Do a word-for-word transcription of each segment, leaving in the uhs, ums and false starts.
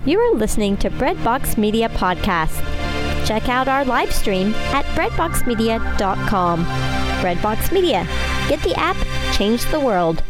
You are listening to Breadbox Media Podcast. Check out our live stream at breadbox media dot com. Breadbox Media. Get the app, change the world.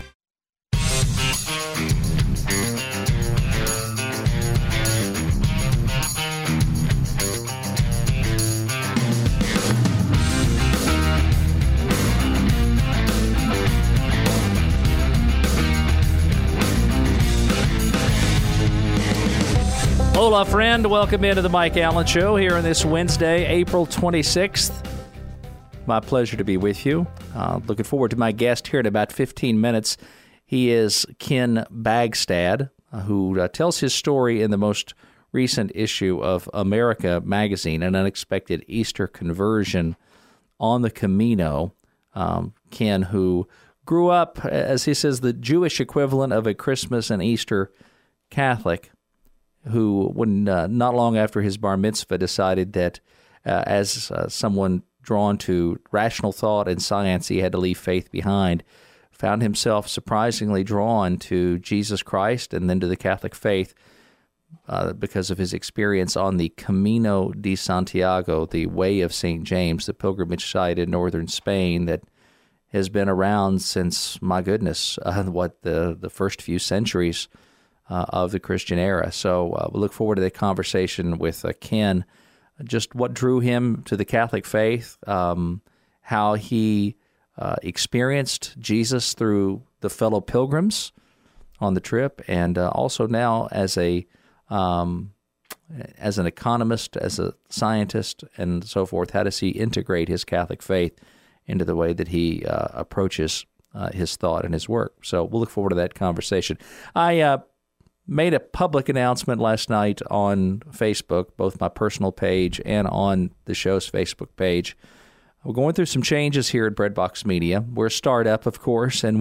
Hola, friend. Welcome into the Mike Allen Show here on this Wednesday, April twenty-sixth. My pleasure to be with you. Uh, looking forward to my guest here in about fifteen minutes. He is Ken Bagstad, uh, who uh, tells his story in the most recent issue of America magazine, an unexpected Easter conversion on the Camino. Um, Ken, who grew up, as he says, the Jewish equivalent of a Christmas and Easter Catholic, who, when uh, not long after his bar mitzvah, decided that uh, as uh, someone drawn to rational thought and science, he had to leave faith behind, found himself surprisingly drawn to Jesus Christ and then to the Catholic faith uh, because of his experience on the Camino de Santiago, the Way of Saint James, the pilgrimage site in northern Spain that has been around since, my goodness, uh, what, the, the first few centuries Uh, of the Christian era. So uh, we look forward to that conversation with uh, Ken, just what drew him to the Catholic faith, um, how he uh, experienced Jesus through the fellow pilgrims on the trip, and uh, also now as a um, as an economist, as a scientist, and so forth. How does he integrate his Catholic faith into the way that he uh, approaches uh, his thought and his work? So we'll look forward to that conversation. I uh, made a public announcement last night on Facebook, both my personal page and on the show's Facebook page. We're going through some changes here at Breadbox Media. We're a startup, of course, and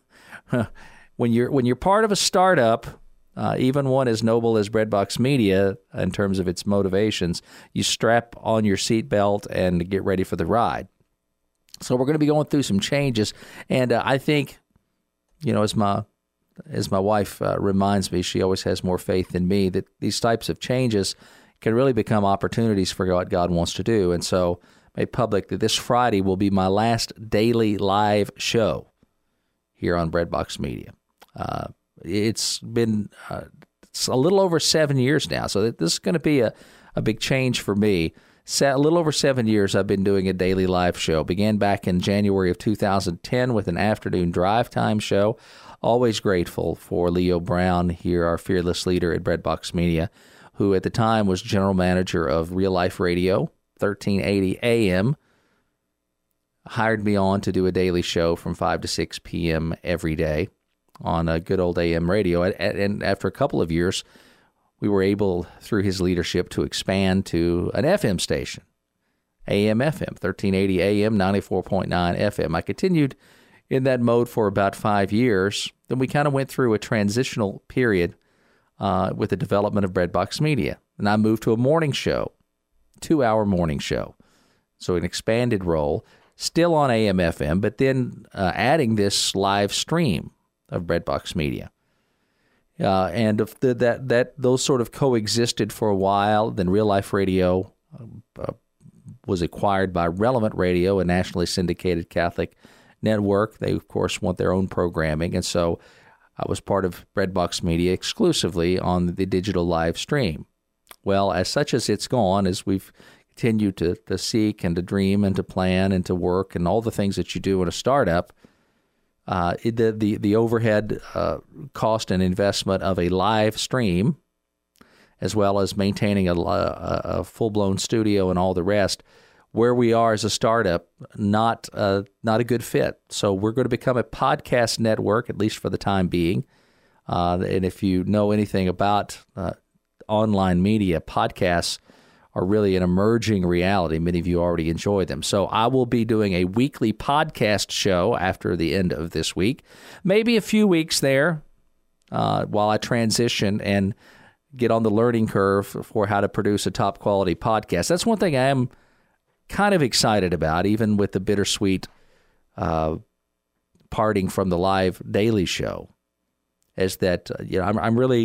when you're when you're part of a startup, uh, even one as noble as Breadbox Media in terms of its motivations, you strap on your seatbelt and get ready for the ride. So we're going to be going through some changes, and uh, I think, you know, as my As my wife uh, reminds me, she always has more faith than me, that these types of changes can really become opportunities for what God wants to do. And so I made public that this Friday will be my last daily live show here on Breadbox Media. Uh, it's been uh, it's a little over seven years now, so this is going to be a, a big change for me. A little over seven years I've been doing a daily live show. Began back in January of two thousand ten with an afternoon drive time show. Always grateful for Leo Brown here, our fearless leader at Breadbox Media, who at the time was general manager of Real Life Radio, thirteen eighty A M, hired me on to do a daily show from five to six p.m. every day on a good old A M radio. And after a couple of years, we were able, through his leadership, to expand to an F M station, A M F M, thirteen eighty A M, ninety-four point nine F M. I continued in that mode for about five years. Then we kind of went through a transitional period uh, with the development of Breadbox Media. And I moved to a morning show, two-hour morning show. So an expanded role, still on A M F M, but then uh, adding this live stream of Breadbox Media. Uh, and if the, that that those sort of coexisted for a while. Then Real Life Radio uh, was acquired by Relevant Radio, a nationally syndicated Catholic network. They, of course, want their own programming, and so I was part of Breadbox Media exclusively on the digital live stream. Well, as such as it's gone, as we've continued to, to seek and to dream and to plan and to work and all the things that you do in a startup, uh, it, the, the, the overhead uh, cost and investment of a live stream, as well as maintaining a, a, a full-blown studio and all the rest, where we are as a startup, not uh, not a good fit. So we're going to become a podcast network, at least for the time being. Uh, and if you know anything about uh, online media, podcasts are really an emerging reality. Many of you already enjoy them. So I will be doing a weekly podcast show after the end of this week. Maybe a few weeks there uh, while I transition and get on the learning curve for how to produce a top-quality podcast. That's one thing I am kind of excited about, even with the bittersweet uh, parting from the live daily show, is that uh, you know I'm, I'm really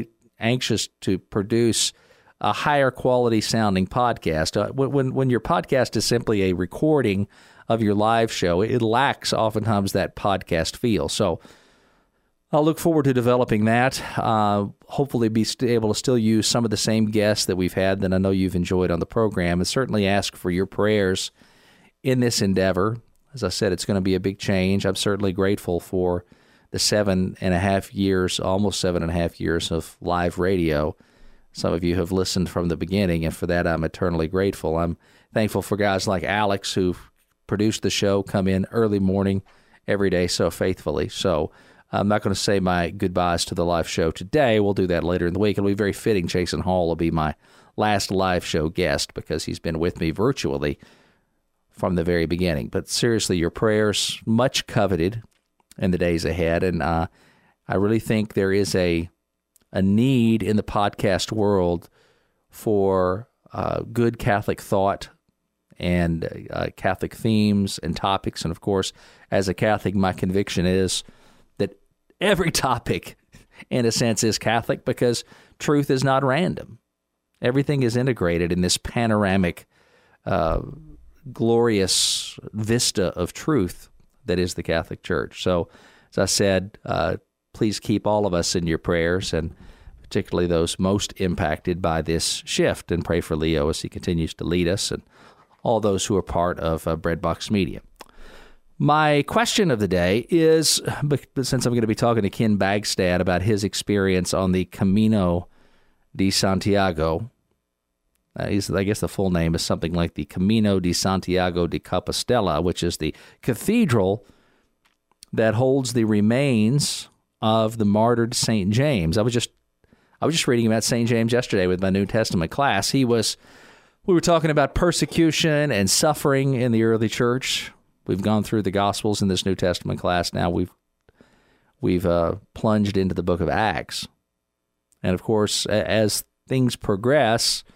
anxious to produce a higher quality sounding podcast. Uh, when when your podcast is simply a recording of your live show, it lacks oftentimes that podcast feel. So I'll look forward to developing that. Uh, hopefully be st- able to still use some of the same guests that we've had that I know you've enjoyed on the program, and certainly ask for your prayers in this endeavor. As I said, it's going to be a big change. I'm certainly grateful for the seven and a half years, almost seven and a half years of live radio. Some of you have listened from the beginning, and for that I'm eternally grateful. I'm thankful for guys like Alex who produced the show, come in early morning every day so faithfully. So I'm not going to say my goodbyes to the live show today. We'll do that later in the week. It'll be very fitting. Jason Hall will be my last live show guest because he's been with me virtually from the very beginning. But seriously, your prayers, much coveted in the days ahead. And uh, I really think there is a a need in the podcast world for uh, good Catholic thought and uh, Catholic themes and topics. And of course, as a Catholic, my conviction is that every topic, in a sense, is Catholic because truth is not random. Everything is integrated in this panoramic, uh, glorious vista of truth that is the Catholic Church. So, as I said, uh, please keep all of us in your prayers, and particularly those most impacted by this shift, and pray for Leo as he continues to lead us, and all those who are part of uh, Breadbox Media. My question of the day is, since I'm going to be talking to Ken Bagstad about his experience on the Camino de Santiago, uh, he's, I guess the full name is something like the Camino de Santiago de Compostela, which is the cathedral that holds the remains of the martyred Saint James. I was just I was just reading about Saint James yesterday with my New Testament class. He was we were talking about persecution and suffering in the early church. We've gone through the Gospels in this New Testament class. Now we've we've uh, plunged into the book of Acts. And of course, as things progress,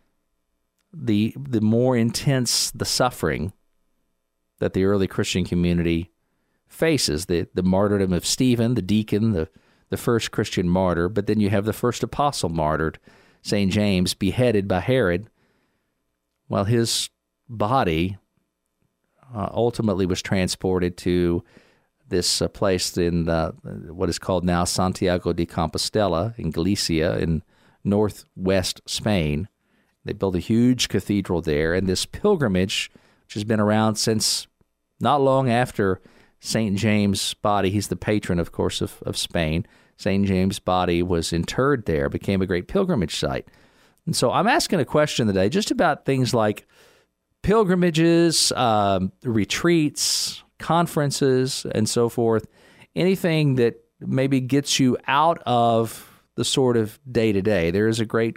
the the more intense the suffering that the early Christian community faces, the, the martyrdom of Stephen, the deacon, the, the first Christian martyr, but then you have the first apostle martyred, Saint James, beheaded by Herod. Well, his body uh, ultimately was transported to this uh, place in uh, what is called now Santiago de Compostela in Galicia in northwest Spain. They built a huge cathedral there, and this pilgrimage, which has been around since not long after Saint James' body, he's the patron, of course, of, of Spain. Saint James' body was interred there, became a great pilgrimage site. And so I'm asking a question today just about things like pilgrimages, um, retreats, conferences, and so forth. Anything that maybe gets you out of the sort of day-to-day. There is a great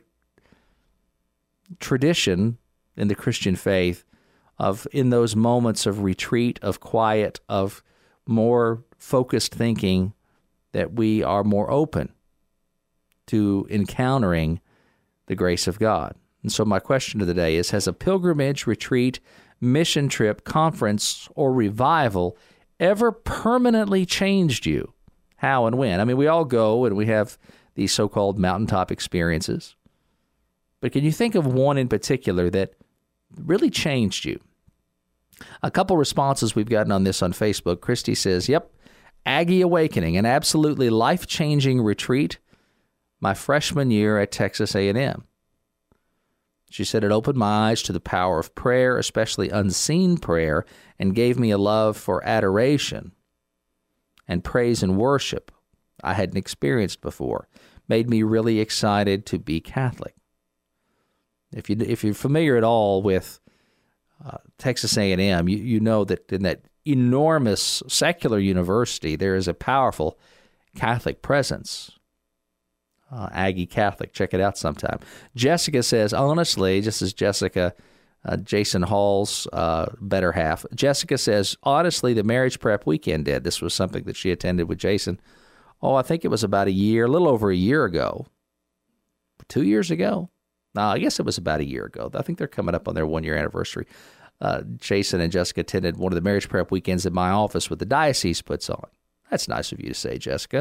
tradition in the Christian faith of, in those moments of retreat, of quiet, of more focused thinking, that we are more open to encountering the grace of God. And so my question of the day is, has a pilgrimage, retreat, mission trip, conference, or revival ever permanently changed you? How and when? I mean, we all go and we have these so-called mountaintop experiences. But can you think of one in particular that really changed you? A couple responses we've gotten on this on Facebook. Christy says, yep, Aggie Awakening, an absolutely life-changing retreat my freshman year at Texas A and M. She said, it opened my eyes to the power of prayer, especially unseen prayer, and gave me a love for adoration and praise and worship I hadn't experienced before. Made me really excited to be Catholic. If you if you're familiar at all with uh, Texas A and M, you, you know that in that enormous secular university, there is a powerful Catholic presence. Uh, Aggie Catholic, check it out sometime. Jessica says, honestly, just as Jessica, uh, Jason Hall's uh, better half, Jessica says, honestly, the marriage prep weekend did. This was something that she attended with Jason. Oh, I think it was about a year, a little over a year ago. Two years ago? No, I guess it was about a year ago. I think they're coming up on their one-year anniversary. Uh, Jason and Jessica attended one of the marriage prep weekends that my office with the diocese puts on. That's nice of you to say, Jessica.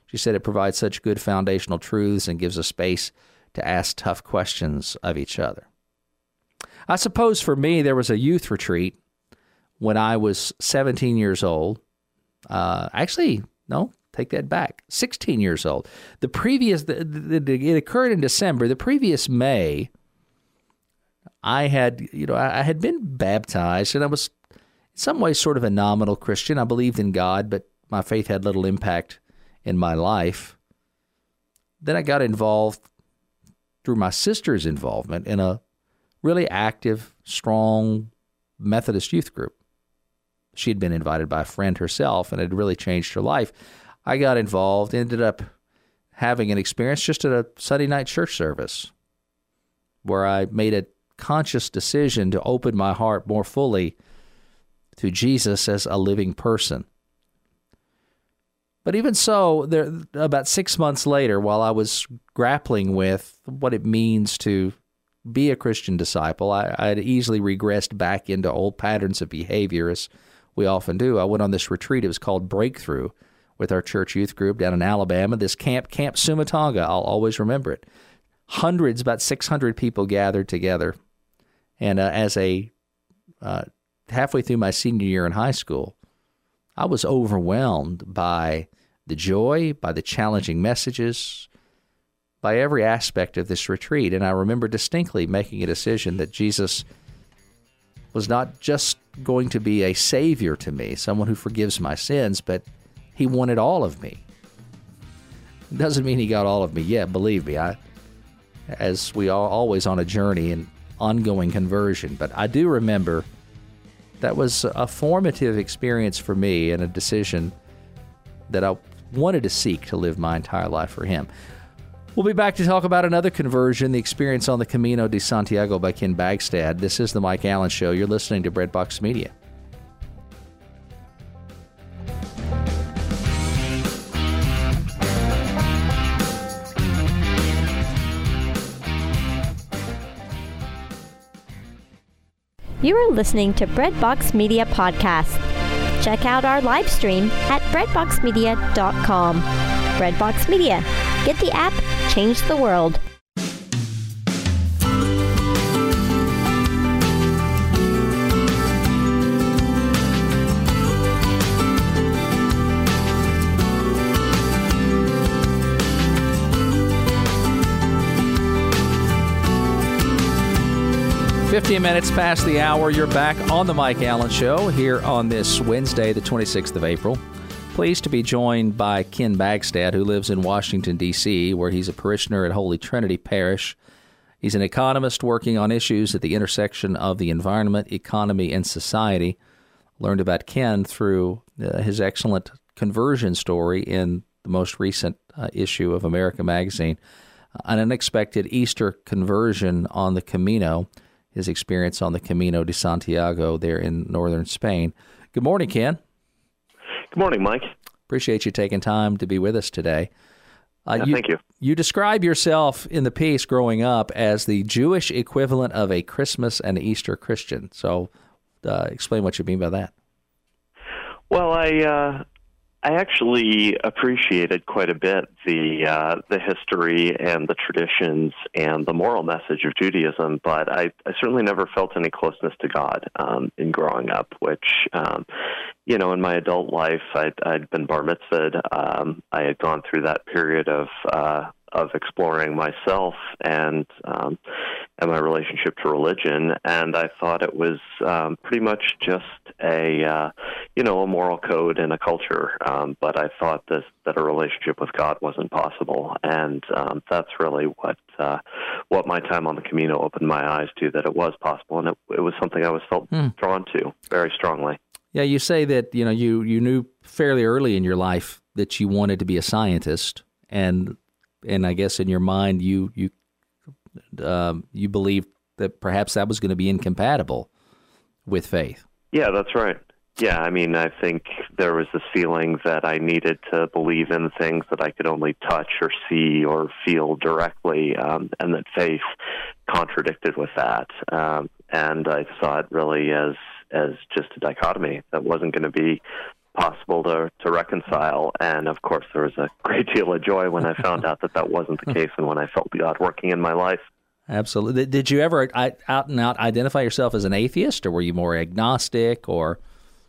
She said it provides such good foundational truths and gives a space to ask tough questions of each other. I suppose for me, there was a youth retreat when I was seventeen years old. Uh, actually, no, take that back. sixteen years old. The previous, the, the, the, it occurred in December. The previous May, I had, you know, I, I had been baptized, and I was in some ways sort of a nominal Christian. I believed in God, but my faith had little impact in my life. Then I got involved through my sister's involvement in a really active, strong Methodist youth group. She had been invited by a friend herself, and it had really changed her life. I got involved, ended up having an experience just at a Sunday night church service where I made a conscious decision to open my heart more fully to Jesus as a living person. But even so, there, about six months later, while I was grappling with what it means to be a Christian disciple, I, I had easily regressed back into old patterns of behavior, as we often do. I went on this retreat. It was called Breakthrough with our church youth group down in Alabama, this camp, Camp Sumatonga. I'll always remember it. Hundreds, about six hundred people gathered together. And uh, as a uh, halfway through my senior year in high school, I was overwhelmed by the joy, by the challenging messages, by every aspect of this retreat. And I remember distinctly making a decision that Jesus was not just going to be a savior to me, someone who forgives my sins, but he wanted all of me. It doesn't mean he got all of me yet, believe me. I, as we are always on a journey and ongoing conversion, but I do remember that was a formative experience for me and a decision that I wanted to seek to live my entire life for him. We'll be back to talk about another conversion, the experience on the Camino de Santiago by Ken Bagstad. This is the Mike Allen Show. You're listening to Breadbox Media. You are listening to Breadbox Media Podcast. Check out our live stream at breadbox media dot com. Breadbox Media. Get the app, change the world. fifteen minutes past the hour, you're back on the Mike Allen Show here on this Wednesday, the twenty-sixth of April. Pleased to be joined by Ken Bagstad, who lives in Washington, D C, where he's a parishioner at Holy Trinity Parish. He's an economist working on issues at the intersection of the environment, economy, and society. Learned about Ken through uh, his excellent conversion story in the most recent uh, issue of America Magazine, an unexpected Easter conversion on the Camino, his experience on the Camino de Santiago there in northern Spain. Good morning, Ken. Good morning, Mike. Appreciate you taking time to be with us today. Uh, yeah, you, thank you. You describe yourself in the piece growing up as the Jewish equivalent of a Christmas and Easter Christian. So uh, explain what you mean by that. Well, I uh, I actually appreciated quite a bit the uh, the history and the traditions and the moral message of Judaism, but I, I certainly never felt any closeness to God um, in growing up, which, um, you know, in my adult life, I'd, I'd been bar mitzvahed. Um, I had gone through that period of uh, of exploring myself and um, and my relationship to religion, and I thought it was um, pretty much just a uh, you know a moral code and a culture. Um, but I thought this, that a relationship with God wasn't possible, and um, that's really what uh, what my time on the Camino opened my eyes to, that it was possible, and it, it was something I was felt hmm. drawn to very strongly. Yeah, you say that you know you, you knew fairly early in your life that you wanted to be a scientist, and and I guess in your mind you you um, you believed that perhaps that was going to be incompatible with faith. Yeah, that's right. Yeah, I mean, I think there was this feeling that I needed to believe in things that I could only touch or see or feel directly, um, and that faith contradicted with that. Um, and I saw it really as as just a dichotomy that wasn't going to be possible to, to reconcile. And, of course, there was a great deal of joy when I found out that that wasn't the case and when I felt God working in my life. Absolutely. Did you ever out and out identify yourself as an atheist, or were you more agnostic, or?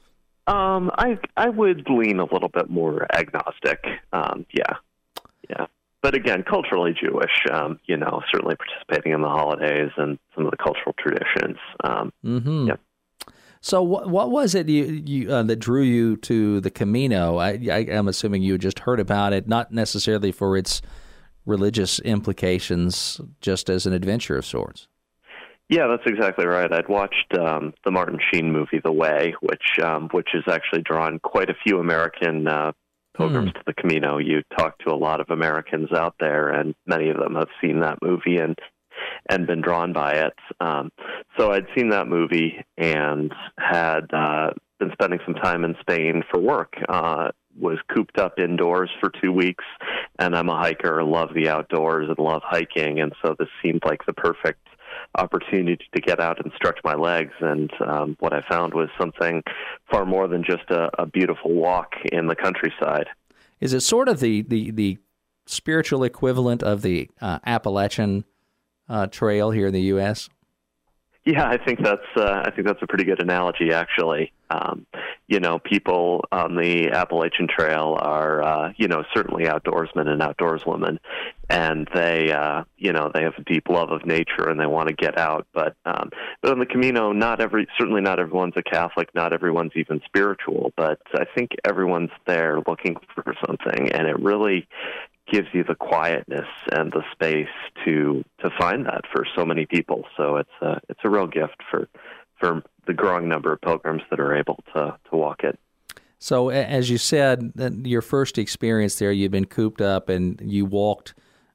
Um, I I would lean a little bit more agnostic. Um, yeah, yeah. But again, culturally Jewish. Um, you know, certainly participating in the holidays and some of the cultural traditions. Um, mm-hmm. Yeah. So, what what was it you, you uh, that drew you to the Camino? I, I am assuming you had just heard about it, not necessarily for its religious implications, just as an adventure of sorts. Yeah, that's exactly right. I'd watched um, the Martin Sheen movie, The Way, which um, which has actually drawn quite a few American uh, pilgrims hmm. to the Camino. You talk to a lot of Americans out there, and many of them have seen that movie and and been drawn by it. Um, so I'd seen that movie and had uh, been spending some time in Spain for work. Uh, was cooped up indoors for two weeks, and I'm a hiker, love the outdoors and love hiking, and so this seemed like the perfect opportunity to get out and stretch my legs. And um, what I found was something far more than just a, a beautiful walk in the countryside. Is it sort of the, the, the spiritual equivalent of the uh, Appalachian uh, Trail here in the U S? Yeah, I think that's uh, I think that's a pretty good analogy, actually. Um, you know, people on the Appalachian Trail are, uh, you know, certainly outdoorsmen and outdoorswomen, and they, uh, you know, they have a deep love of nature and they want to get out. But, um, but on the Camino, not every, certainly not everyone's a Catholic, not everyone's even spiritual. But I think everyone's there looking for something, and it really gives you the quietness and the space to to find that for so many people. So it's a it's a real gift for for the growing number of pilgrims that are able to to walk it. So as you said, your first experience there, you've been cooped up and you walked,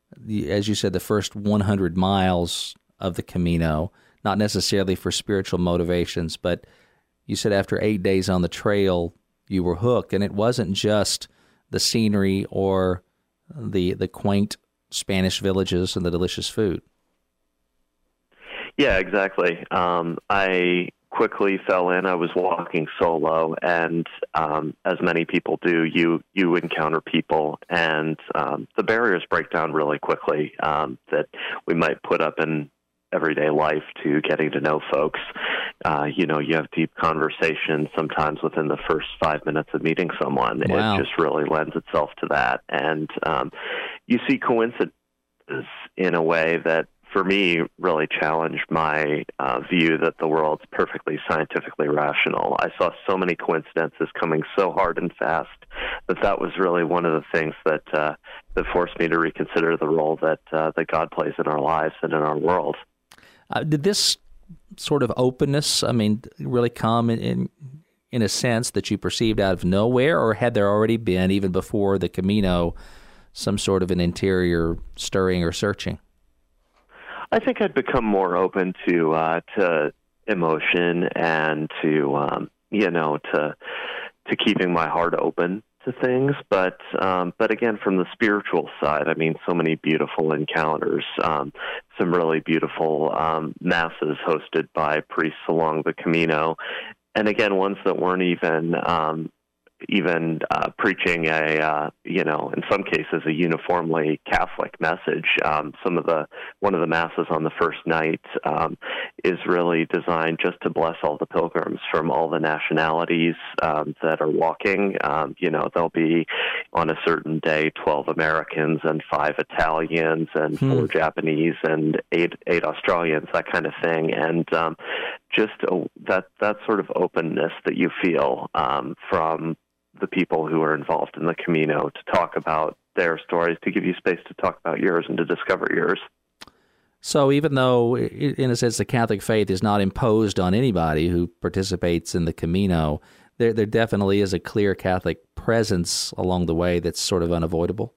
as you said, the first one hundred miles of the Camino, not necessarily for spiritual motivations, but you said after eight days on the trail, you were hooked. And it wasn't just the scenery or the the quaint Spanish villages and the delicious food. Yeah, exactly. Um, I quickly fell in. I was walking solo, and um, as many people do, you you encounter people, and um, the barriers break down really quickly um, that we might put up in everyday life to getting to know folks. Uh, you know, you have deep conversations sometimes within the first five minutes of meeting someone. Wow. It just really lends itself to that. And um, you see coincidences in a way that, for me, really challenged my uh, view that the world's perfectly scientifically rational. I saw so many coincidences coming so hard and fast that that was really one of the things that uh, that forced me to reconsider the role that uh, that God plays in our lives and in our world. Uh, did this sort of openness, I mean, really come in, in in a sense that you perceived out of nowhere, or had there already been, even before the Camino, some sort of an interior stirring or searching? I think I'd become more open to uh, to emotion and to um, you know to to keeping my heart open to things, but um, but again, from the spiritual side, I mean, so many beautiful encounters, um, some really beautiful um, masses hosted by priests along the Camino, and again, ones that weren't even um, even uh, preaching a uh, you know, in some cases, a uniformly Catholic message. Um, some of the one of the masses on the first night um, is really designed just to bless all the pilgrims from all the nationalities um, that are walking. Um, you know, there'll be on a certain day twelve Americans and five Italians and hmm. four Japanese and eight eight Australians, that kind of thing, and um, just a, that that sort of openness that you feel um, from the people who are involved in the Camino to talk about their stories, to give you space to talk about yours and to discover yours. So even though, in a sense, the Catholic faith is not imposed on anybody who participates in the Camino, there there definitely is a clear Catholic presence along the way that's sort of unavoidable.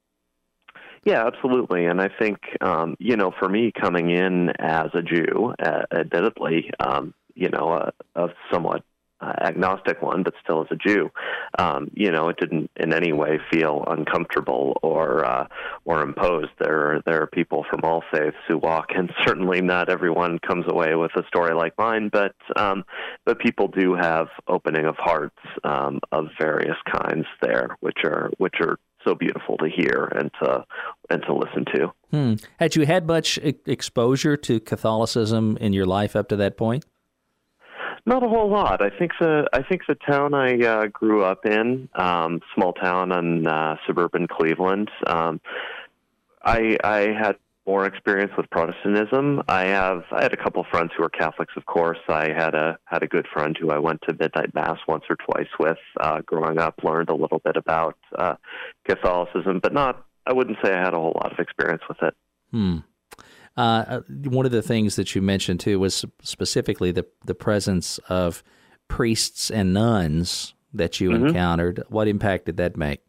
Yeah, absolutely. And I think, um, you know, for me, coming in as a Jew, uh, admittedly, um, you know, a, a somewhat uh, agnostic one, but still as a Jew. Um, you know, it didn't in any way feel uncomfortable or uh, or imposed. There, there are people from all faiths who walk, and certainly not everyone comes away with a story like mine. But um, but people do have opening of hearts um, of various kinds there, which are which are so beautiful to hear and to and to listen to. Hmm. Had you had much e- exposure to Catholicism in your life up to that point? Not a whole lot. I think the I think the town I uh, grew up in, um, small town in uh, suburban Cleveland, um, I I had more experience with Protestantism. I have I had a couple of friends who were Catholics, of course. I had a had a good friend who I went to midnight mass once or twice with uh, growing up. Learned a little bit about uh, Catholicism, but not. I wouldn't say I had a whole lot of experience with it. Hmm. Uh, one of the things that you mentioned too was specifically the the presence of priests and nuns that you mm-hmm. encountered. What impact did that make?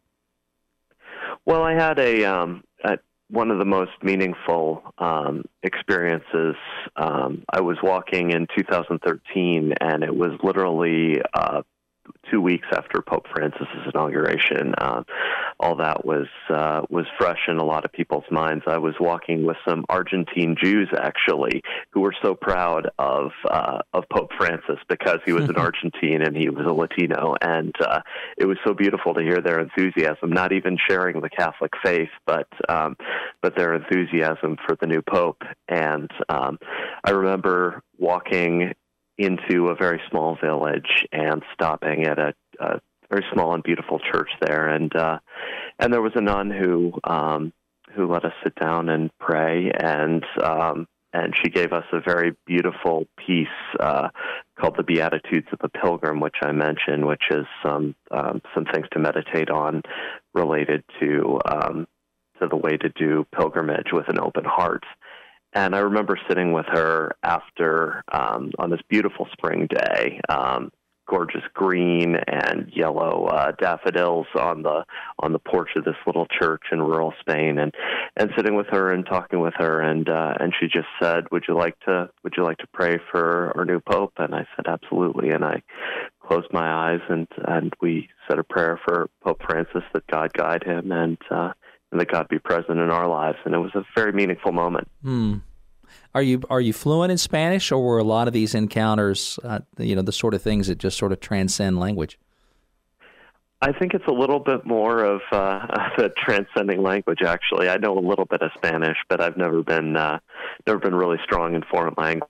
Well, I had a. Um, a One of the most meaningful um, experiences, um, I was walking in two thousand thirteen, and it was literally uh, two weeks after Pope Francis's inauguration. Uh, all that was uh, was fresh in a lot of people's minds. I was walking with some Argentine Jews, actually, who were so proud of uh, of Pope Francis because he was an Argentine and he was a Latino, and uh, it was so beautiful to hear their enthusiasm, not even sharing the Catholic faith, but um, but their enthusiasm for the new Pope. And um, I remember walking into a very small village and stopping at a, a very small and beautiful church there, and uh, and there was a nun who um, who let us sit down and pray, and um, and she gave us a very beautiful piece uh, called the Beatitudes of the Pilgrim, which I mentioned, which is some um, some things to meditate on related to um, to the way to do pilgrimage with an open heart. And I remember sitting with her after, um, on this beautiful spring day, um, gorgeous green and yellow uh, daffodils on the on the porch of this little church in rural Spain, and, and sitting with her and talking with her, and uh, and she just said, "Would you like to Would you like to pray for our new Pope?" And I said, "Absolutely." And I closed my eyes, and, and we said a prayer for Pope Francis, that God guide him, and uh, and that God be present in our lives. And it was a very meaningful moment. Hmm. Are you are you fluent in Spanish, or were a lot of these encounters, uh, you know, the sort of things that just sort of transcend language? I think it's a little bit more of uh, the transcending language. Actually, I know a little bit of Spanish, but I've never been uh, never been really strong in foreign language.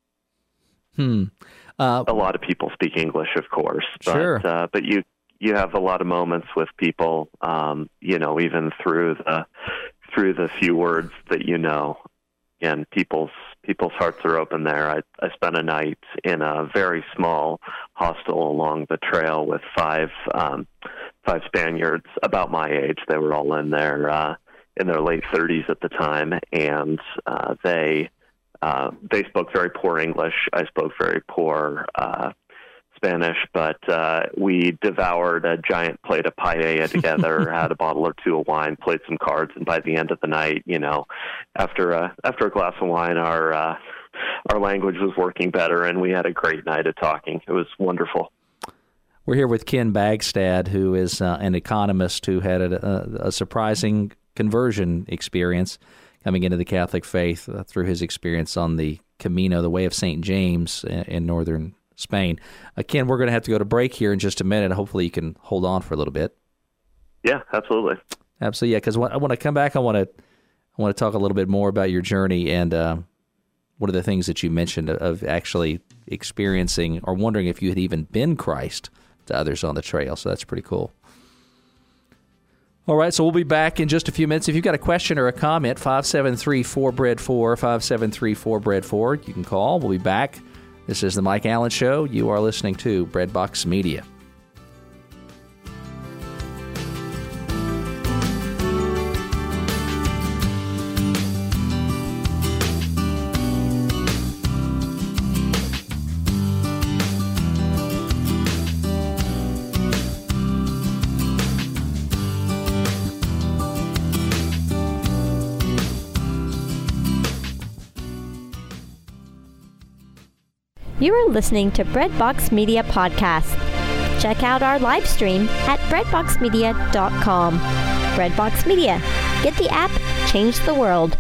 Hmm. Uh, a lot of people speak English, of course, but sure. uh, but you you have a lot of moments with people, um, you know, even through the through the few words that you know. And people's people's hearts are open there. I, I spent a night in a very small hostel along the trail with five um, five Spaniards about my age. They were all in their uh, in their late thirties at the time, and uh, they uh, they spoke very poor English. I spoke very poor uh, Spanish, but uh, we devoured a giant plate of paella together, had a bottle or two of wine, played some cards, and by the end of the night, you know, after a, after a glass of wine, our uh, our language was working better, and we had a great night of talking. It was wonderful. We're here with Ken Bagstad, who is uh, an economist who had a, a, a surprising conversion experience coming into the Catholic faith uh, through his experience on the Camino, the Way of Saint James in, in northern Spain. Uh, Ken, we're going to have to go to break here in just a minute. Hopefully you can hold on for a little bit. Yeah, absolutely. Absolutely, yeah, because I want to come back. I want to I want to talk a little bit more about your journey and uh, one of the things that you mentioned of actually experiencing or wondering if you had even been Christ to others on the trail. So that's pretty cool. All right, so we'll be back in just a few minutes. If you've got a question or a comment, five seven three, four B R E A D four, five seven three, four B R E A D four, you can call. We'll be back. This is the Mike Allen Show. You are listening to Breadbox Media. You are listening to Breadbox Media Podcast. Check out our live stream at breadbox media dot com. Breadbox Media. Get the app, change the world.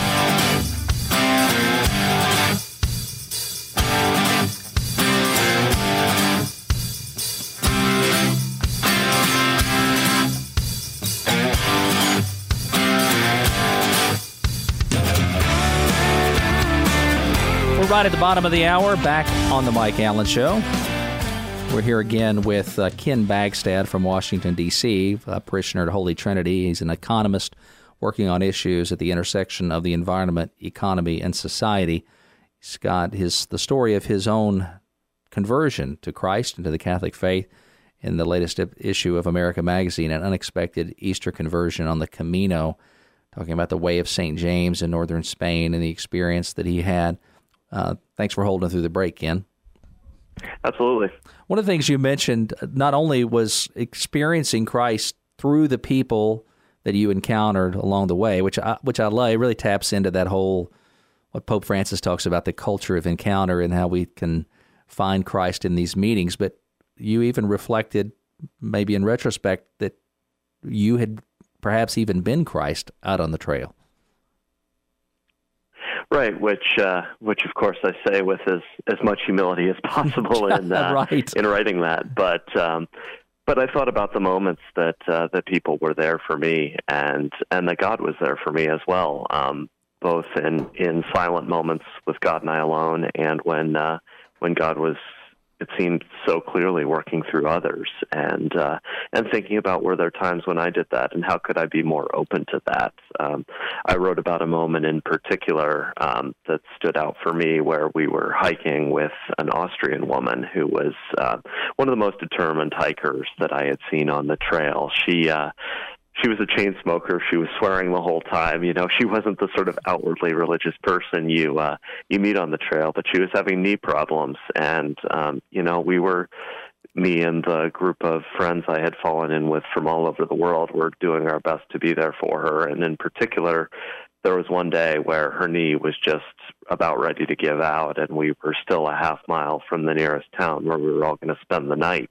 Right at the bottom of the hour, back on the Mike Allen Show. We're here again with uh, Ken Bagstad from Washington, D C, a parishioner at Holy Trinity. He's an economist working on issues at the intersection of the environment, economy, and society. He's got his the story of his own conversion to Christ and to the Catholic faith in the latest issue of America Magazine, an unexpected Easter conversion on the Camino, talking about the way of Saint James in northern Spain and the experience that he had. Uh, thanks for holding through the break, Ken. Absolutely. One of the things you mentioned not only was experiencing Christ through the people that you encountered along the way, which I, which I love. It really taps into that whole, what Pope Francis talks about, the culture of encounter and how we can find Christ in these meetings. But you even reflected, maybe in retrospect, that you had perhaps even been Christ out on the trail. Right, which, uh, which of course I say with as, as much humility as possible in uh, right. in writing that. But um, but I thought about the moments that uh, that people were there for me, and and that God was there for me as well, um, both in, in silent moments with God and I alone, and when uh, when God was, it seemed so clearly working through others, and uh, and thinking about were there times when I did that, and how could I be more open to that? Um, I wrote about a moment in particular um, that stood out for me, where we were hiking with an Austrian woman who was uh, one of the most determined hikers that I had seen on the trail. She uh, She was a chain smoker. She was swearing the whole time. You know, she wasn't the sort of outwardly religious person you uh, you meet on the trail, but she was having knee problems. And, um, you know, we were, me and the group of friends I had fallen in with from all over the world were doing our best to be there for her. And in particular, there was one day where her knee was just about ready to give out, and we were still a half mile from the nearest town where we were all going to spend the night.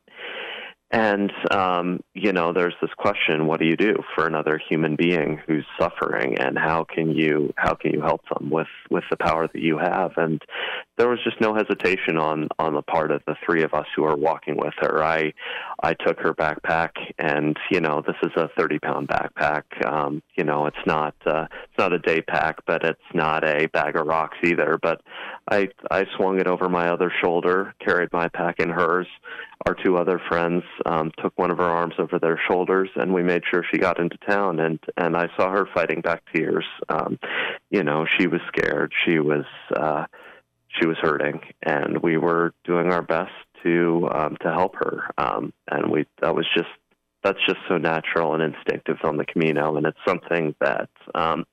And, um, you know, there's this question, what do you do for another human being who's suffering, and how can you how can you help them with, with the power that you have? And there was just no hesitation on, on the part of the three of us who were walking with her. I I took her backpack, and, you know, this is a thirty-pound backpack. Um, you know, it's not uh, it's not a day pack, but it's not a bag of rocks either. But I I swung it over my other shoulder, carried my pack in hers. Our two other friends um, took one of her arms over their shoulders, and we made sure she got into town. And, and I saw her fighting back tears. Um, you know, she was scared. She was uh, she was hurting, and we were doing our best to um, to help her. Um, and we that was just that's just so natural and instinctive on the Camino, and it's something that um,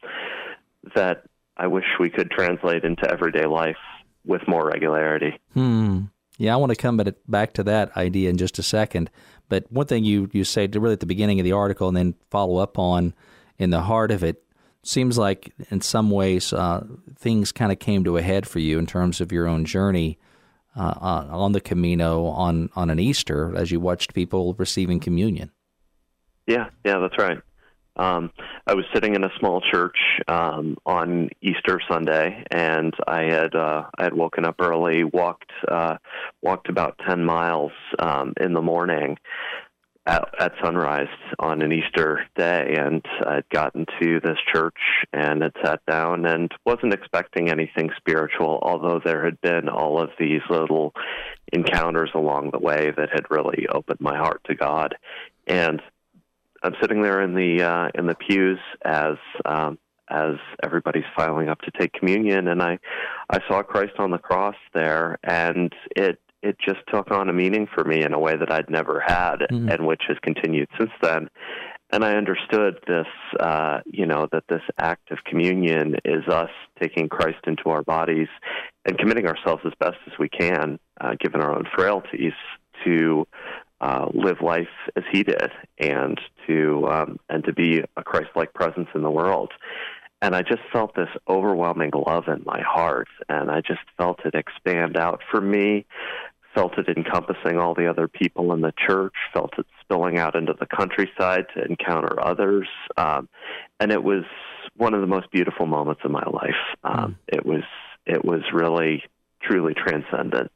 that I wish we could translate into everyday life with more regularity. Hmm. Yeah, I want to come back to that idea in just a second. But one thing you, you say really at the beginning of the article and then follow up on in the heart of it, seems like in some ways uh, things kind of came to a head for you in terms of your own journey uh, on the Camino on, on an Easter as you watched people receiving communion. Yeah, yeah, that's right. Um, I was sitting in a small church um, on Easter Sunday, and I had uh, I had woken up early, walked uh, walked about ten miles um, in the morning at, at sunrise on an Easter day, and I'd gotten to this church and had sat down and wasn't expecting anything spiritual, although there had been all of these little encounters along the way that had really opened my heart to God. And I'm sitting there in the uh, in the pews as um, as everybody's filing up to take communion, and I, I saw Christ on the cross there, and it it just took on a meaning for me in a way that I'd never had, mm-hmm. and which has continued since then. And I understood this, uh, you know, that this act of communion is us taking Christ into our bodies and committing ourselves as best as we can, uh, given our own frailties, to Uh, live life as he did, and to um, and to be a Christ-like presence in the world. and I just felt this overwhelming love in my heart, and I just felt it expand out for me, felt it encompassing all the other people in the church, felt it spilling out into the countryside to encounter others, um, and it was one of the most beautiful moments of my life. Um, mm. It was it was really, truly transcendent.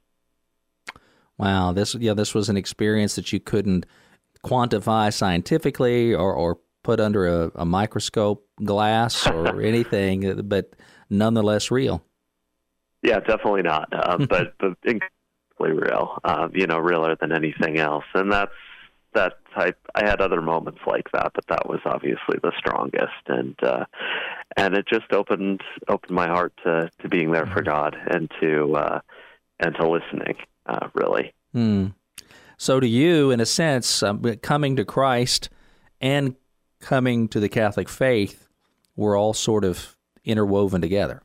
Wow, this yeah, this was an experience that you couldn't quantify scientifically or, or put under a, a microscope glass or anything, but nonetheless real. Yeah, definitely not, uh, but, but incredibly real, uh, you know, realer than anything else. And that's that type. I had other moments like that, but that was obviously the strongest. And uh, and it just opened opened my heart to, to being there for God and to uh, and to listening, uh, really. Mm. So to you, in a sense, um, coming to Christ and coming to the Catholic faith were all sort of interwoven together.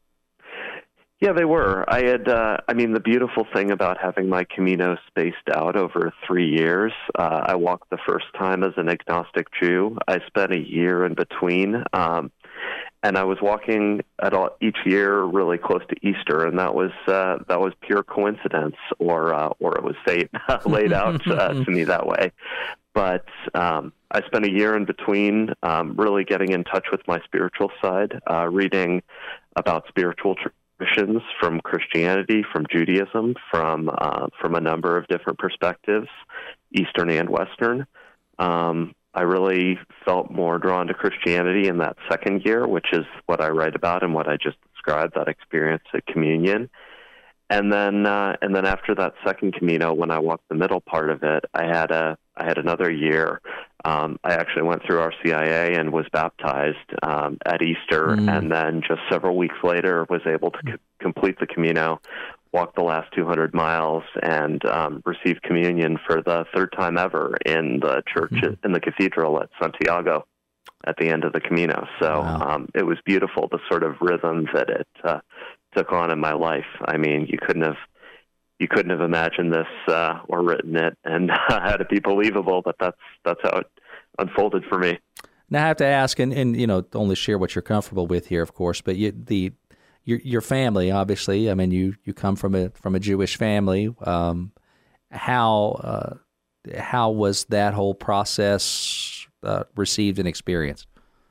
Yeah, they were. I had, uh, I mean, the beautiful thing about having my Camino spaced out over three years, uh, I walked the first time as an agnostic Jew. I spent a year in between, um, and I was walking at all, each year really close to Easter, and that was uh, that was pure coincidence, or uh, or it was fate laid out uh, to me that way. But um, I spent a year in between, um, really getting in touch with my spiritual side, uh, reading about spiritual traditions from Christianity, from Judaism, from uh, from a number of different perspectives, Eastern and Western. Um, I really felt more drawn to Christianity in that second year, which is what I write about and what I just described, that experience at communion. And then, uh, and then after that second Camino, when I walked the middle part of it, I had a, I had another year. Um, I actually went through R C I A and was baptized um, at Easter, mm. and then just several weeks later was able to c- complete the Camino, walk the last two hundred miles, and um, receive communion for the third time ever in the church, mm. in the cathedral at Santiago at the end of the Camino. So wow. um, it was beautiful, the sort of rhythm that it uh, took on in my life. I mean, you couldn't have you couldn't have imagined this uh, or written it and had it be believable, but that's that's how it unfolded for me. Now I have to ask, and, and you know, only share what you're comfortable with here, of course, but you, the your your family, obviously. I mean, you, you come from a from a Jewish family. Um, how uh, how was that whole process uh, received and experienced?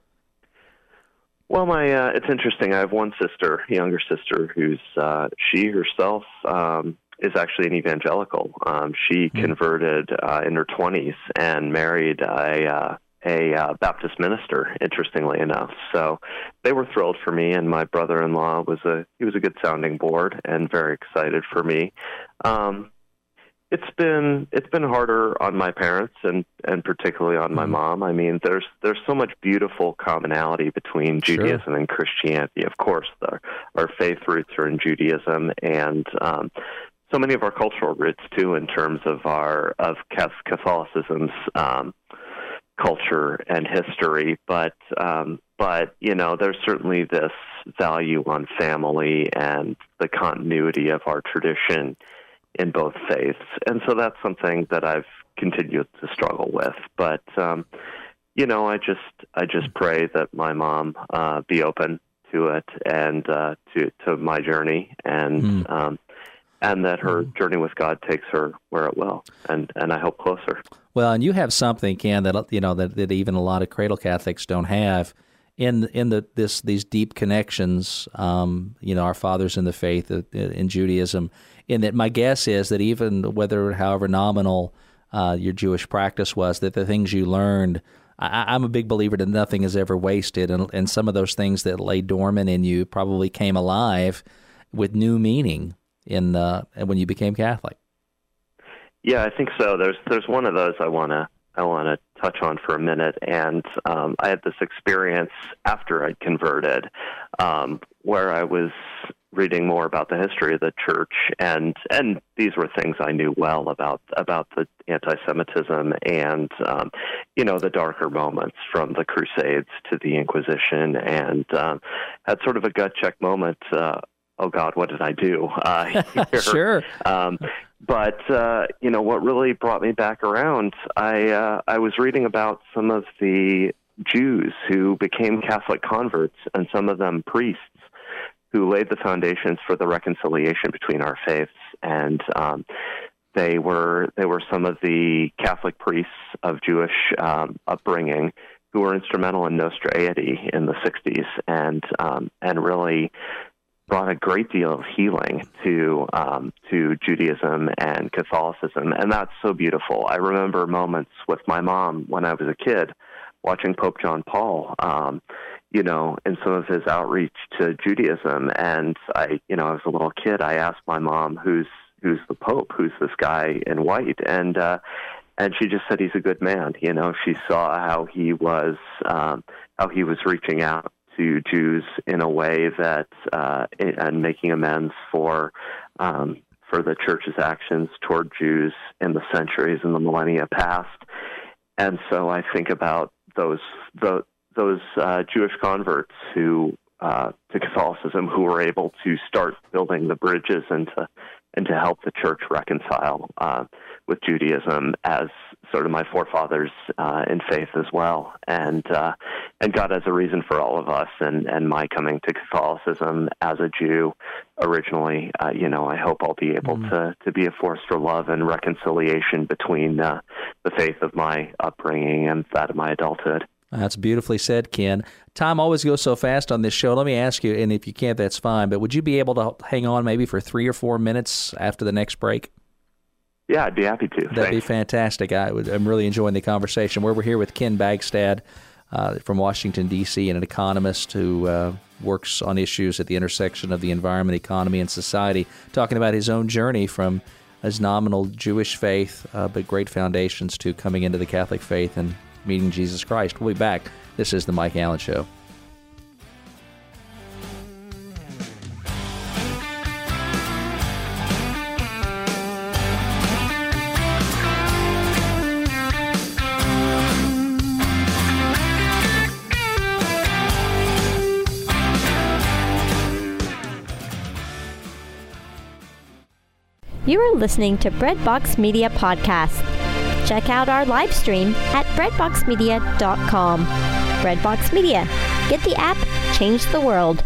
Well, my uh, it's interesting. I have one sister, younger sister, who's uh, she herself um, is actually an evangelical. Um, she mm-hmm. converted uh, in her twenties and married a uh, a uh, Baptist minister, interestingly enough. So they were thrilled for me, and my brother-in-law was a he was a good sounding board and very excited for me. Um, It's been it's been harder on my parents and, and particularly on my mom. I mean, there's there's so much beautiful commonality between Judaism sure. and Christianity. Of course, our, our faith roots are in Judaism, and um, so many of our cultural roots too, in terms of our of Catholicism's um, culture and history. But um, but you know, there's certainly this value on family and the continuity of our tradition in both faiths. And so that's something that I've continued to struggle with. But, um, you know, I just I just pray that my mom uh, be open to it and uh, to, to my journey, and mm. um, and that her mm. journey with God takes her where it will, and, and I hope closer. Well, and you have something, Ken, that you know that, that even a lot of cradle Catholics don't have. In in the this these deep connections, um, you know, our fathers in the faith uh, in Judaism. In that, my guess is that even whether, however nominal uh, your Jewish practice was, that the things you learned, I, I'm a big believer that nothing is ever wasted, and, and some of those things that lay dormant in you probably came alive with new meaning in uh, when you became Catholic. Yeah, I think so. There's there's one of those I wanna I wanna touch on for a minute, and um, I had this experience after I'd converted, um, where I was reading more about the history of the church, and and these were things I knew well about about the anti-Semitism and um, you know the darker moments from the Crusades to the Inquisition, and um, had sort of a gut check moment. Uh, oh God, what did I do? Uh, here. Sure. Um, but uh, you know what really brought me back around? I uh, I was reading about some of the Jews who became Catholic converts, and some of them priests who laid the foundations for the reconciliation between our faiths. And um, they were they were some of the Catholic priests of Jewish um, upbringing who were instrumental in Nostra Aetate in the sixties, and um, and really brought a great deal of healing to um, to Judaism and Catholicism, and that's so beautiful. I remember moments with my mom when I was a kid watching Pope John Paul, um, you know, in some of his outreach to Judaism, and I, you know, as a little kid, I asked my mom, "Who's who's the Pope? Who's this guy in white?" And uh, and she just said he's a good man. You know, she saw how he was um, how he was reaching out to Jews in a way that uh, and making amends for um, for the church's actions toward Jews in the centuries and the millennia past. And so I think about those the, those uh, Jewish converts who uh, to Catholicism who were able to start building the bridges and to and to help the church reconcile uh, with Judaism as sort of my forefathers uh, in faith as well. And uh, and God has a reason for all of us, and, and my coming to Catholicism as a Jew originally, uh, you know, I hope I'll be able mm. to, to be a force for love and reconciliation between uh, the faith of my upbringing and that of my adulthood. That's beautifully said, Ken. Time always goes so fast on this show. Let me ask you, and if you can't, that's fine, but would you be able to hang on maybe for three or four minutes after the next break? Yeah, I'd be happy to. That'd Thanks. be fantastic. I would, I'm really enjoying the conversation. We're, we're here with Ken Bagstad uh, from Washington, D C, and an economist who uh, works on issues at the intersection of the environment, economy, and society, talking about his own journey from his nominal Jewish faith, uh, but great foundations, to coming into the Catholic faith and meeting Jesus Christ. We'll be back. This is The Mike Allen Show. You are listening to Breadbox Media Podcast. Check out our live stream at breadbox media dot com. Breadbox Media. Get the app, change the world.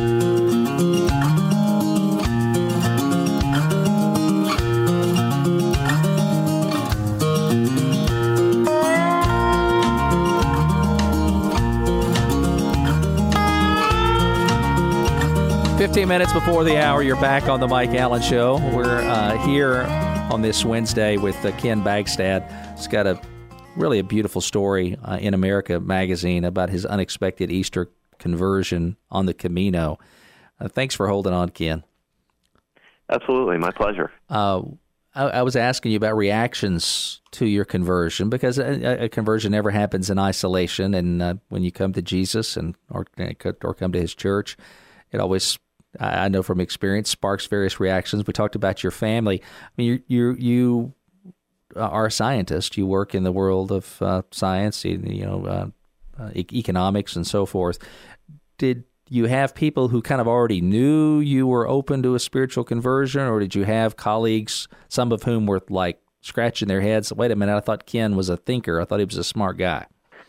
fifteen minutes before the hour, you're back on The Mike Allen Show. We're uh, here on this Wednesday with uh, Ken Bagstad. He's got a really a beautiful story uh, in America magazine about his unexpected Easter conversion on the Camino. Uh, thanks for holding on, Ken. Absolutely, my pleasure. Uh, I, I was asking you about reactions to your conversion, because a, a conversion never happens in isolation, and uh, when you come to Jesus and or, or come to his church, it always, I know from experience, sparks various reactions. We talked about your family. I mean, you you you are a scientist. You work in the world of uh, science, you, you know, uh, uh, e- economics and so forth. Did you have people who kind of already knew you were open to a spiritual conversion, or did you have colleagues, some of whom were like scratching their heads? Wait a minute, I thought Ken was a thinker. I thought he was a smart guy.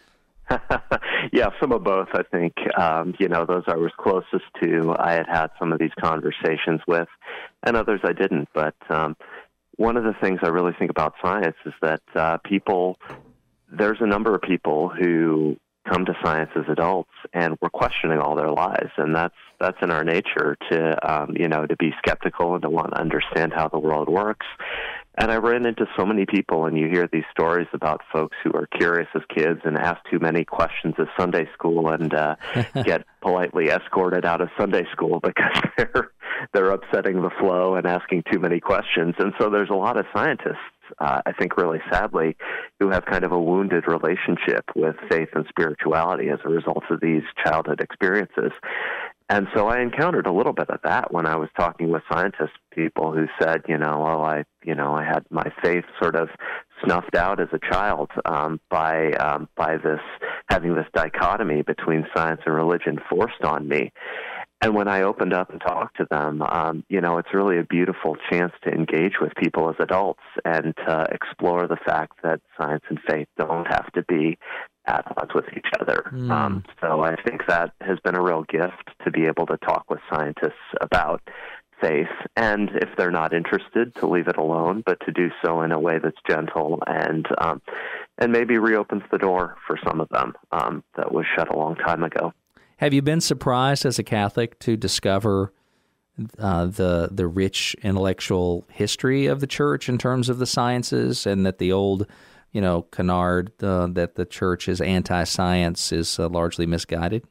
Yeah, some of both, I think. Um, you know, those I was closest to, I had had some of these conversations with, and others I didn't. But um, one of the things I really think about science is that uh, people, there's a number of people who come to science as adults and were questioning all their lives, and that's that's in our nature to, um, you know, to be skeptical and to want to understand how the world works. And I ran into so many people, and you hear these stories about folks who are curious as kids and ask too many questions at Sunday school and uh, get politely escorted out of Sunday school because they're they're upsetting the flow and asking too many questions. And so there's a lot of scientists, uh, I think really sadly, who have kind of a wounded relationship with faith and spirituality as a result of these childhood experiences. And so I encountered a little bit of that when I was talking with scientist people who said, you know, well, I, you know, I had my faith sort of snuffed out as a child um, by um, by this having this dichotomy between science and religion forced on me. And when I opened up and talked to them, um, you know, it's really a beautiful chance to engage with people as adults and to explore the fact that science and faith don't have to be at odds with each other. Mm. Um, so I think that has been a real gift to be able to talk with scientists about faith, and if they're not interested, to leave it alone, but to do so in a way that's gentle and um, and maybe reopens the door for some of them um, that was shut a long time ago. Have you been surprised as a Catholic to discover uh, the the rich intellectual history of the Church in terms of the sciences, and that the old, you know, canard uh, that the Church is anti-science is uh, largely misguided?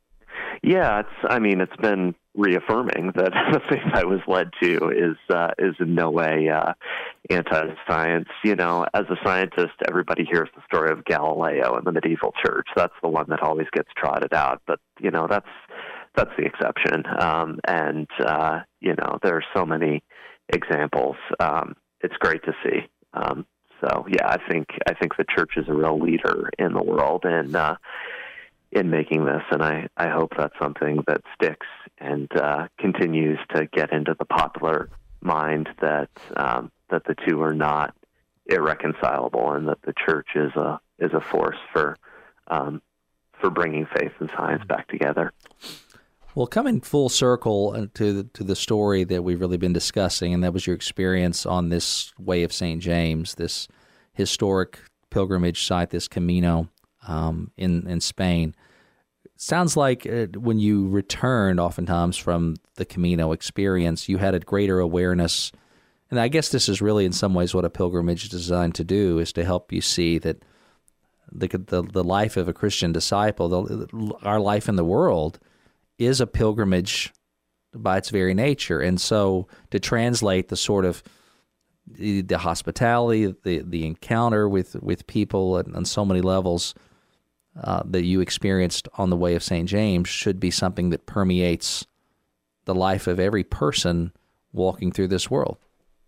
Yeah, it's. I mean, it's been reaffirming that the faith I was led to is uh, is in no way uh, anti-science. You know, as a scientist, everybody hears the story of Galileo and the medieval church. That's the one that always gets trotted out. But you know, that's that's the exception. Um, and uh, you know, there are so many examples. Um, it's great to see. Um, so yeah, I think I think the church is a real leader in the world, and. Uh, in making this, and I, I hope that's something that sticks and uh, continues to get into the popular mind that um, that the two are not irreconcilable, and that the church is a is a force for um, for bringing faith and science back together. Well, coming full circle to the, to the story that we've really been discussing, and that was your experience on this Way of Saint James, this historic pilgrimage site, this Camino. Um, in, in Spain. Sounds like uh, when you returned oftentimes from the Camino experience, you had a greater awareness. And I guess this is really in some ways what a pilgrimage is designed to do, is to help you see that the the, the life of a Christian disciple, the, our life in the world, is a pilgrimage by its very nature. And so to translate the sort of the, the hospitality, the the encounter with, with people on so many levels Uh, that you experienced on the Way of Saint James should be something that permeates the life of every person walking through this world.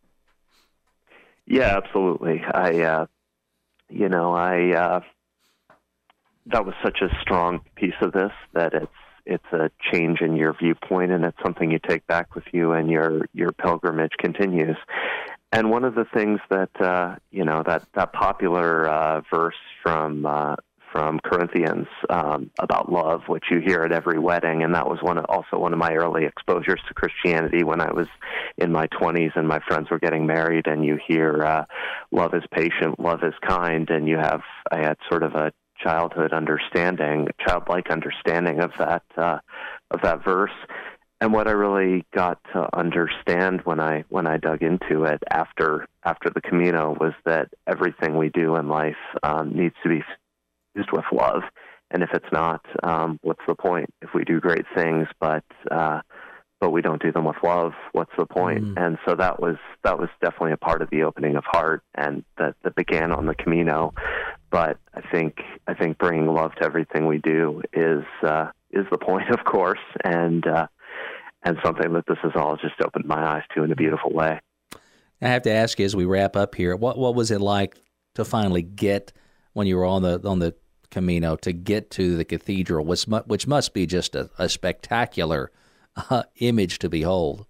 Yeah, absolutely. I, uh, you know, I uh, that was such a strong piece of this that it's it's a change in your viewpoint, and it's something you take back with you, and your your pilgrimage continues. And one of the things that uh, you know that that popular uh, verse from. Uh, from Corinthians um, about love, which you hear at every wedding, and that was one of, also one of my early exposures to Christianity when I was in my twenties and my friends were getting married, and you hear uh, love is patient, love is kind, and you have, I had sort of a childhood understanding, childlike understanding of that, uh, of that verse. And what I really got to understand when I when I dug into it after after the Camino was that everything we do in life um, needs to be used with love, and if it's not, um, what's the point? If we do great things, but uh, but we don't do them with love, what's the point? Mm. And so that was that was definitely a part of the opening of heart, and that, that began on the Camino. But I think I think bringing love to everything we do is uh, is the point, of course, and uh, and something that this has all just opened my eyes to in a beautiful way. I have to ask you as we wrap up here, what what was it like to finally get, when you were on the on the Camino, to get to the cathedral, which, mu- which must be just a, a spectacular uh, image to behold?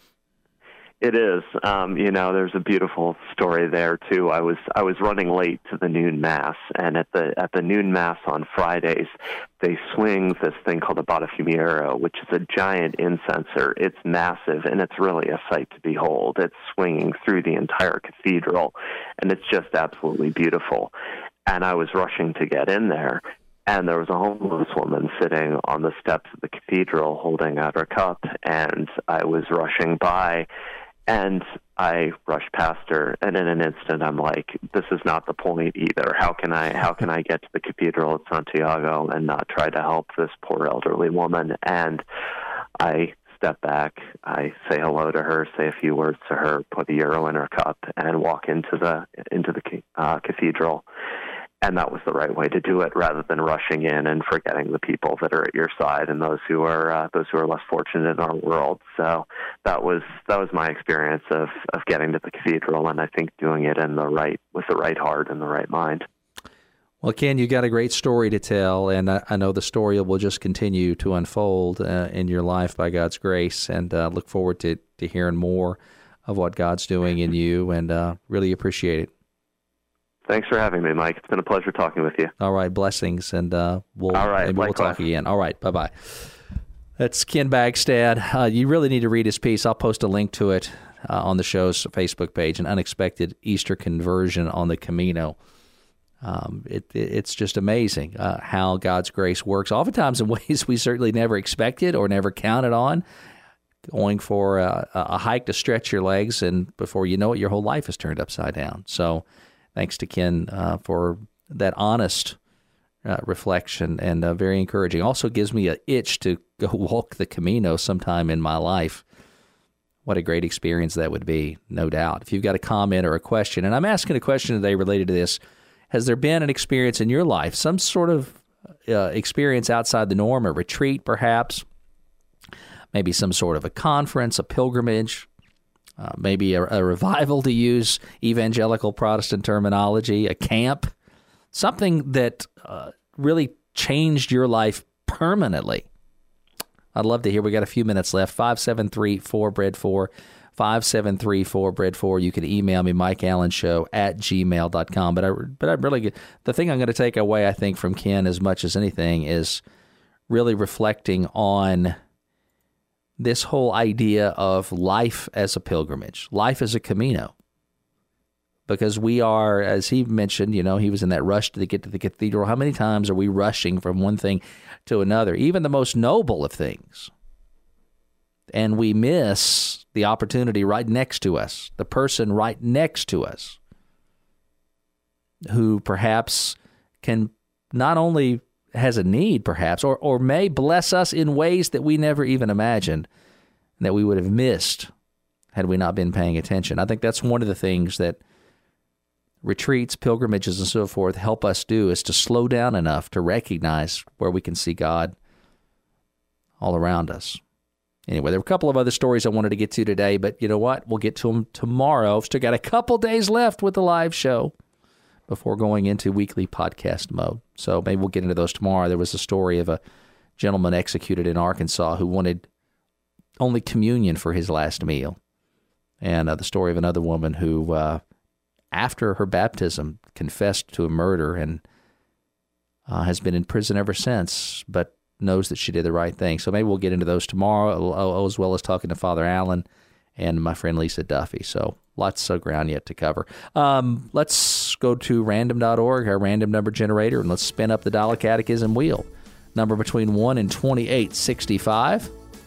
It is. Um, you know, there's a beautiful story there too. I was I was running late to the noon mass, and at the at the noon mass on Fridays, they swing this thing called the Botafumeiro, which is a giant incenser. It's massive, and it's really a sight to behold. It's swinging through the entire cathedral, and it's just absolutely beautiful. And I was rushing to get in there, and there was a homeless woman sitting on the steps of the cathedral holding out her cup, and I was rushing by, and I rushed past her, and in an instant I'm like, this is not the point either. How can I how can I get to the cathedral at Santiago and not try to help this poor elderly woman? And I step back, I say hello to her, say a few words to her, put a euro in her cup, and walk into the into the uh, cathedral. And that was the right way to do it, rather than rushing in and forgetting the people that are at your side and those who are uh, those who are less fortunate in our world. So that was that was my experience of, of getting to the cathedral, and I think doing it in the right with the right heart and the right mind. Well, Ken, you got a great story to tell, and I, I know the story will just continue to unfold uh, in your life by God's grace, and uh, look forward to, to hearing more of what God's doing in you, and uh, really appreciate it. Thanks for having me, Mike. It's been a pleasure talking with you. All right, blessings, and uh, we'll, All right, maybe we'll talk again. All right, bye-bye. That's Ken Bagstad. Uh, you really need to read his piece. I'll post a link to it uh, on the show's Facebook page, An Unexpected Easter Conversion on the Camino. Um, it, it, it's just amazing uh, how God's grace works, oftentimes in ways we certainly never expected or never counted on. Going for a, a hike to stretch your legs, and before you know it, your whole life is turned upside down. So thanks to Ken uh, for that honest uh, reflection, and uh, very encouraging. Also gives me an itch to go walk the Camino sometime in my life. What a great experience that would be, no doubt. If you've got a comment or a question, and I'm asking a question today related to this, has there been an experience in your life, some sort of uh, experience outside the norm, a retreat perhaps, maybe some sort of a conference, a pilgrimage, uh, maybe a, a revival, to use evangelical Protestant terminology, a camp, something that uh, really changed your life permanently. I'd love to hear. We got a few minutes left. five seven three, four, B R E A D four, five seven three, four, B R E A D four. You can email me, mike allen show at gmail dot com. But I, but I really, the thing I'm going to take away, I think, from Ken as much as anything is really reflecting on this whole idea of life as a pilgrimage, life as a Camino. Because we are, as he mentioned, you know, he was in that rush to get to the cathedral. How many times are we rushing from one thing to another, even the most noble of things? And we miss the opportunity right next to us, the person right next to us, who perhaps can not only has a need, perhaps, or, or may bless us in ways that we never even imagined, and that we would have missed had we not been paying attention. I think that's one of the things that retreats, pilgrimages, and so forth help us do, is to slow down enough to recognize where we can see God all around us. Anyway, there were a couple of other stories I wanted to get to today, but you know what? We'll get to them tomorrow. Still got a couple days left with the live show before going into weekly podcast mode. So maybe we'll get into those tomorrow. There was a story of a gentleman executed in Arkansas who wanted only communion for his last meal. And uh, the story of another woman who, uh, after her baptism, confessed to a murder and uh, has been in prison ever since, but knows that she did the right thing. So maybe we'll get into those tomorrow, as well as talking to Father Allen and my friend Lisa Duffy. So lots of ground yet to cover. Um, let's go to random dot org, our random number generator, and let's spin up the Dial Catechism wheel. Number between one and twenty-eight sixty-five.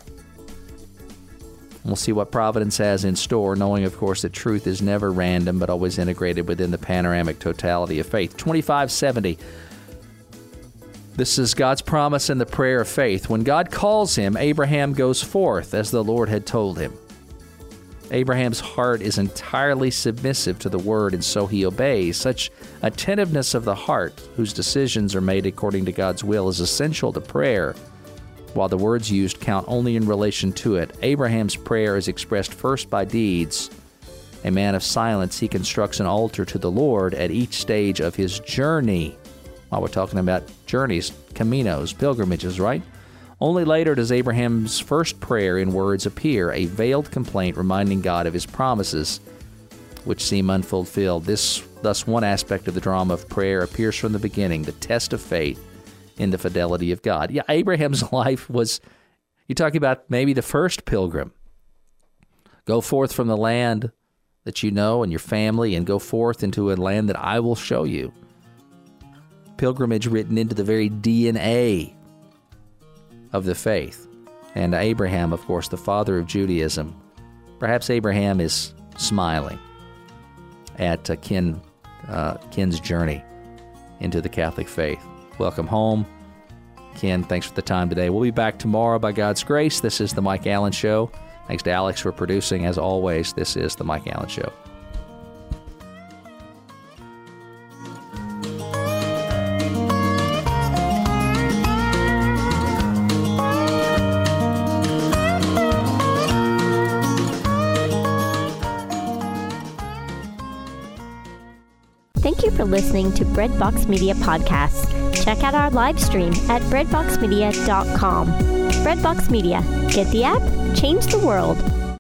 We'll see what Providence has in store, knowing, of course, that truth is never random, but always integrated within the panoramic totality of faith. twenty-five seventy. This is God's promise in the prayer of faith. When God calls him, Abraham goes forth as the Lord had told him. Abraham's heart is entirely submissive to the word, and so he obeys. Such attentiveness of the heart, whose decisions are made according to God's will, is essential to prayer, while the words used count only in relation to it. Abraham's prayer is expressed first by deeds. A man of silence, he constructs an altar to the Lord at each stage of his journey. While we're talking about journeys, caminos, pilgrimages, right? Only later does Abraham's first prayer in words appear, a veiled complaint reminding God of his promises, which seem unfulfilled. This, thus, one aspect of the drama of prayer appears from the beginning, the test of faith in the fidelity of God. Yeah, Abraham's life was, you're talking about maybe the first pilgrim. Go forth from the land that you know and your family, and go forth into a land that I will show you. Pilgrimage written into the very D N A of the faith. And Abraham, of course, the father of Judaism. Perhaps Abraham is smiling at uh, Ken, uh, Ken's journey into the Catholic faith. Welcome home. Ken, thanks for the time today. We'll be back tomorrow by God's grace. This is The Mike Allen Show. Thanks to Alex for producing. As always, this is The Mike Allen Show. Thank you for listening to Breadbox Media Podcast. Check out our live stream at breadbox media dot com. Breadbox Media. Get the app, change the world.